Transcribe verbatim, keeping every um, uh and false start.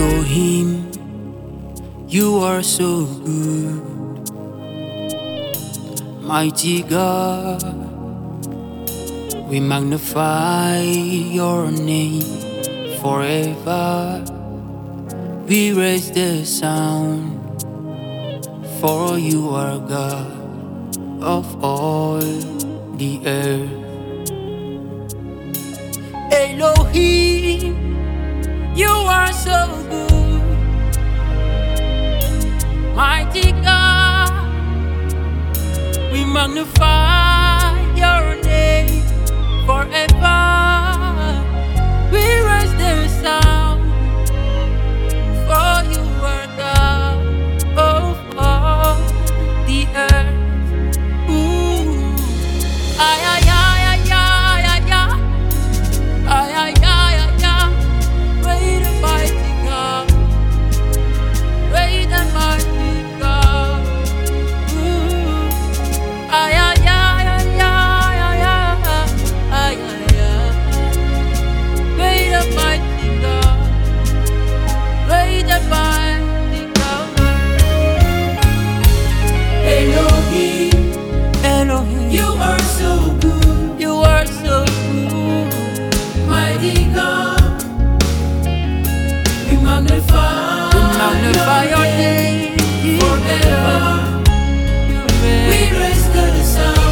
Elohim, you are so good. Mighty God, we magnify your name forever. We raise the sound, for you are God of all the earth. Elohim, you are so good. Mighty God, we magnify your name forever. We raise the sound, for you are God of all the earth. Ooh. Ay, ay, ay, ay, ay, ay, ay. Ay, ay, ay, ay, ay. Great and mighty God, great and mighty God. Ooh. Ay, ay, ay, ay, ay, ay, ay. Ay, ay, ay. Great and mighty God, great and mighty God. Elohim, Elohim, you are so good. You are so good. Mighty God, we magnify, we magnify your name forever. We raise the sound.